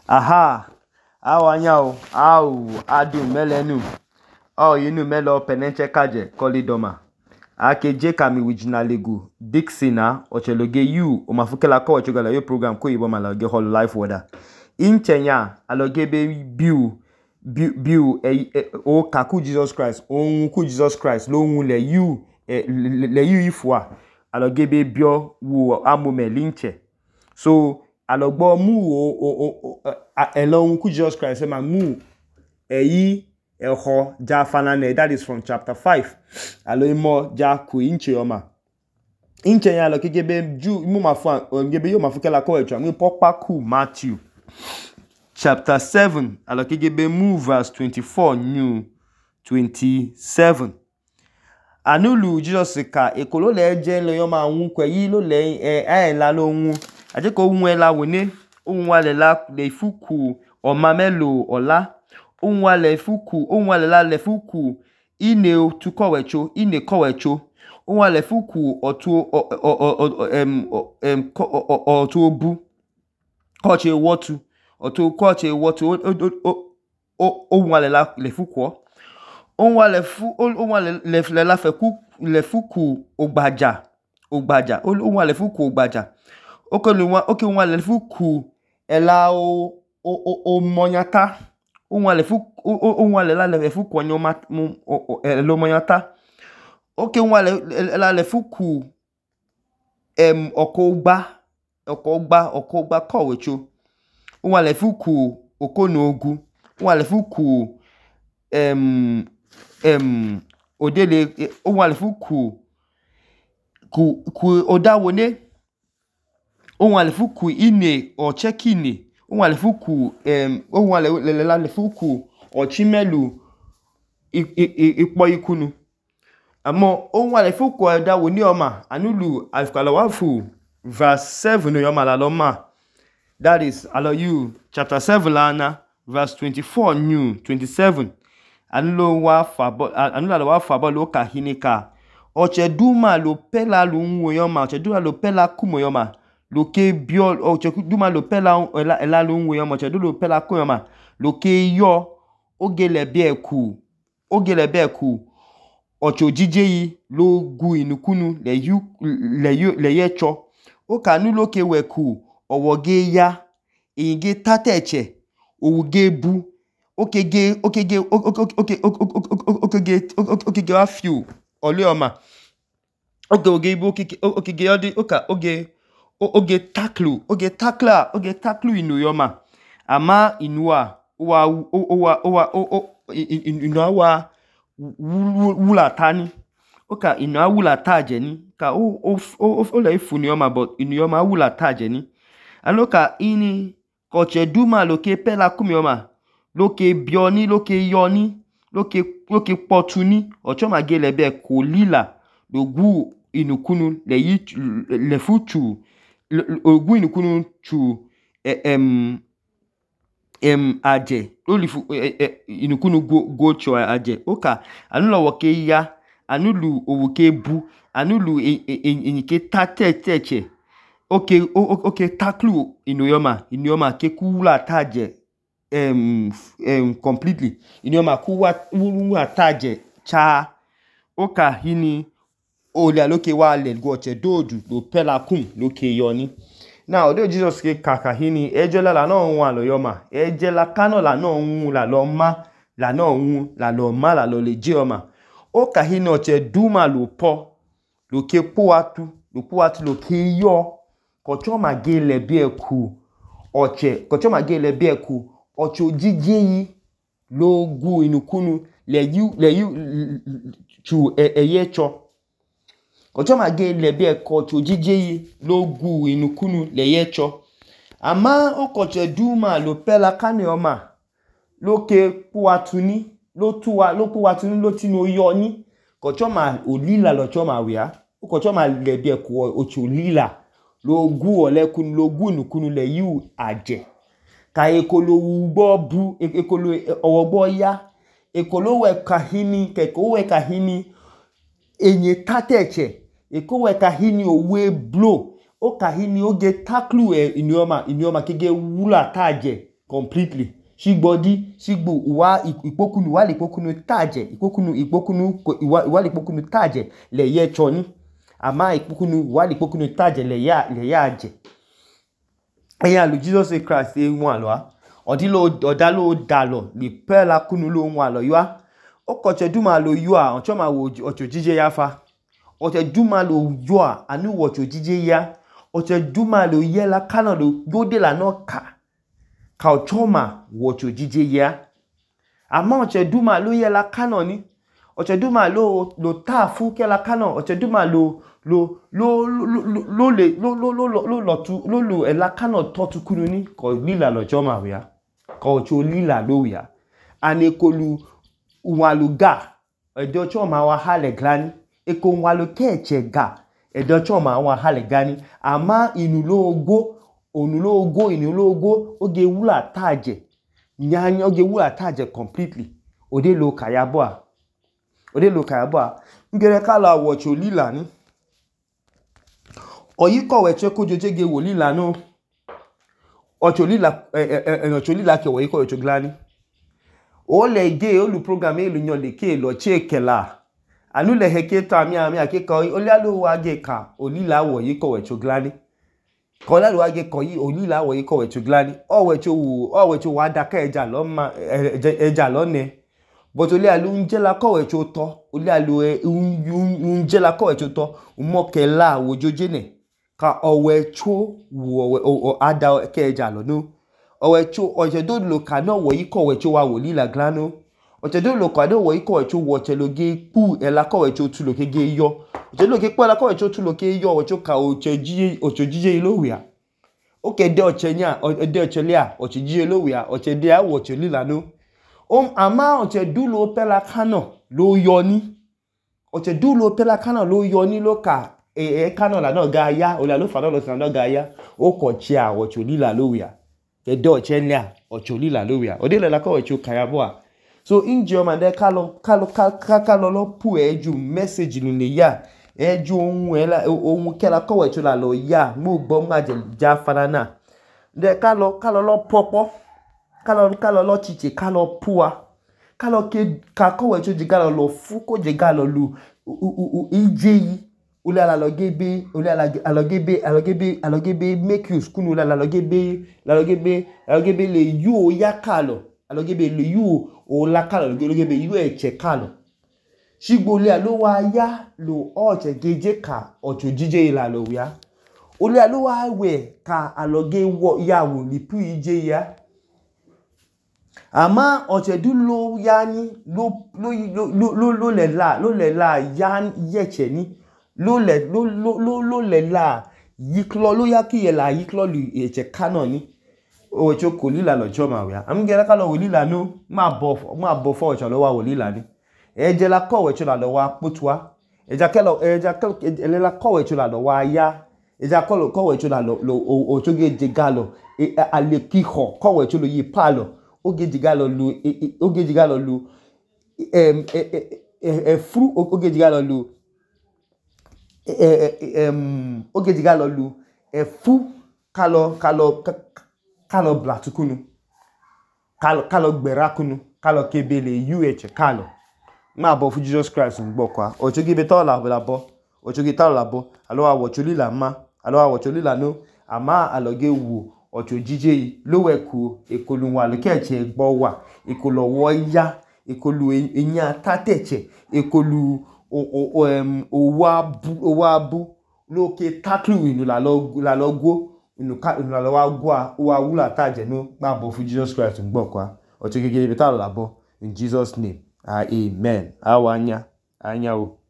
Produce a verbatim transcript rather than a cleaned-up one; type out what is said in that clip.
Aha, awanyao, au, adu melenu. Oh, yinu melo penenche kaje, kolidoma. Ake je kami wijinalegu. Dixina, ocheloge yu, umafukela ko ochogala yo program ko yibo malage hall life weather. Inchenya, aloge be biu, biu, biu, e, e, o kaku Jesus Christ, o nku Jesus Christ, lo nwu le yu, e, le, le yu ifwa. Aloge be bio, wu amome linche. So, alogbo mu o o o elon ku Jesus Christ ma mu eyi eho ja fanane, that is from chapter five. Alo imo ja ku inche oma. Inche ya lo kegebe ju mu mafu ngebe yo mafu kala ko echo mi popa ku Matthew chapter seven. Alo kegebe mu verse twenty-four new twenty-seven. Anulu Jesus ka ekolo le je lo yo ma wu kwe yi lo le eh eh la lo wu aje ko wu la woni ohun wa le la le fuku o ma melo ola ohun wa le fuku ohun wa le la le fuku ine tu kowecho ine kowecho ohun wa le fuku otu em em otu obu koche wotu otu koche wotu ohun wa le la le fuku ohun wa le fu ohun wa le le la feku le fuku ogbaja ogbaja ohun wa le fuku ogbaja okeluwa oke ohun wa le fuku ela o o o monyata ohun wa le fuku ohun wa le la le fuku onyoma elo monyata oke ohun wa le la le fuku em okogba okogba okogba kowecho ohun wa le fuku okonogu ohun wa le fuku em em odele ohun wa le fuku ku ku odawone ohun wa le fuku ine ochekine ohun wa le fuku em ohun wa le la le fuku ochimelu ipo ikunu amo ohun wa le fuku odawone oma anulu alkalawafu verse seven yoma la loma, that is alo you chapter seven lana verse twenty-four new twenty-seven. Anulo wa fabo anula wa fabo lo ka hinika ocheduma lo pela lu nwoyoma ocheduma lo pela kumoyoma lo ke bio ocheduma lo pela ela ela lu nwoyoma ocheduma lo pela kumoyoma lo ke yo ogele bieku ogele bieku ochojije yi lo gu inukunu le yu le yu le yecho o kanu lo ke weku owoge ya eyinge tateche owuge bu okege okege okege okege okege wa few oleoma oge oge ibo okege okege odi oka oge oge taklu oge takla oge taklu inuyoma ama inua wa wa wa inua wa wula tani oka inua wula taje ni ka o o o le funuyoma but inuyoma wula taje ni aloka ini koche duma loke pela kumioma loke bioni loke yoni loke loke potuni ochoma gelebe ko lila logu inukunu le yi le futu ogu inukunu chu em em aje olifu inukunu go go cho aje oka anulo woke ya anulu owoke bu anulu enyike tateteche oke oke taklu inuyoma inuyoma ke kula taje um um completely inuyoma kuwa wuwa taje cha oka hini ole aloke wa le goche dodu lo pela kum loke yoni now odo Jesus ke kaka hini ejola la no won aloyoma ejela kano la no wun la lo ma la no wun la lo ma la lo le jeoma oka hini oche duma lo po loke poatu lo poatu loke yo kochoma gele bieku oche kochoma gele bieku ocho jijeyi logu inukunu le yu le yu chu eyecho kochoma gele bieku ocho jijeyi logu inukunu le yecho ama okoche duma lo pela kaneoma loke puatuni lo tuwa lo puatuni lo tinu yoni kochoma olila lo choma wia kochoma le bieku ocho lila logu olekun logu nukunu le yu aje ka ekolo ugbo bu ekolo owogbo ya ekolo we kahini keko we kahini enye tateche eko we kahini owe blow o kahini oge taklu e inioma inioma kege wula taje completely shigbodi shigbo uwa ipokunu wale ipokunu taje ipokunu ipokunu wale ipokunu taje le ye choni ama ipokunu wale ipokunu taje le ya le ya je eya lu Jesus Christ e won alo odilo odalo dalo le pela kunu lo won alo yo okoche duma lo yo a oncho ma wo ocho jije ya fa oche duma lo yo a anu wo ocho jije ya oche duma lo ye la kana lo yode la no ka ka ochoma wo ocho jije ya ama oche duma lo ye la kana ni oche duma lo lo ta fu ke la kana oche duma lo lo lo lo le lo lo lo lo lo tu lo lo e la kana to tu kunu ni ko lila lo choma we ya ko ocho lila lo ya anekolu uwaluga edo choma wa hale glani eko walu keche ga edo choma wa hale gani ama inulogo onulogo inulogo oge wula taje nyanya oge wula taje completely ode lo kayabo ode lo kayabo ngere kala wocho lila ni oyiko weche kojojege wo lila no ocho lila eh ocho lila ke oyiko ocho glani o le ge olu program elu nyon le ke lo chekela anu le heke ta mi ami akeka o le alo wa ge ka olila wo yi ko we choglani ko la lo wa ge ko yi olila wo yi ko we choglani o we cho wu o we cho wa da ka eja lo ma eja lo ne but o le alu nje la ko we cho to o le alu nje la ko we cho to mo ke la wo joje ne ka o we cho wo o ada ke eja lo no owe cho oje do lo kana wo yiko we cho wa wo lila glano oje do lo kana wo yiko we cho wo che lo ge pu e la ko we cho tu lo ke ge yo oje lo ke pa la ko we cho tu lo ke yo we cho ka oche ji oche jije lo wi a oke de oche nya de oche lia oche jije lo wi a oche de a wo che lila no o ama oche do lo pe la kana lo yo ni oche do lo pe la kana lo yo ni lo ka e e kana la no ga ya o la lo fa no lo san no ga ya o ko chi a wo cho lila lo wi a edo chenya ocholila lowia odele la ko echo kayaboa so injo man de kalo kalo kalo lo pu eju message nu ne ya eju ohun ela ohun kela ko echo la lo ya mo gbo ma je ja fana na de kalo kalo lo popo kalo kalo lo chiche kalo pua kalo ke ka ko echo je galo lo fu ko je galo lu ijeyi ule ala logebe ule ala alogebe alogebe alogebe make use kunu ule ala logebe la logebe alogebe le yu ya kalo alogebe le yu o la kalo logebe yu eche kalo shigbo le alo wa ya lo oche geje ka ocho jije ila lo ya ule alo wa we ka aloge wo ya wo lipu ije ya ama oche du lo ya ni lo lo lo lo le la lo le la ya yeche ni lo le lo lo lo le la yiklo lo ya ki la yiklo lu eche kana ni o cho ko lila lo choma we am gera ka lo lila no ma bo ma bo fo cho lo wa lila ni e je la ko we cho la lo wa putua e ja kelo e ja kelo ele la ko we cho la lo wa ya e ja ko lo ko we cho la lo o cho ge je galo e ale ki ho ko we cho lo yi palo o ge je galo lu o ge je galo lu em e e fru o ge je galo lu em oge diga lo lu e fu kalo kalo kalo blatukunu kalo kalo gberakunu kalo kebele uh kalo ma bo fu Jesus Christ ngbo kwa o chogi be to la la bo o chogi ta la bo alo awo choli la ma alo awo choli la no ama aloge wu o chojije lo we ku ekolu wa lo keche gbo wa ekolo wo ya ekolu eyan tateche ekolu o o em o wa bu o wa bu lo ke taklu inu la lo la lo go inu ka inu la lo wa gwa o wa wula taje no ma bo fu Jesus Christ ngbo kwa o chogi gele be ta la bo in Jesus name. Ah, amen. Awanya. Anya o.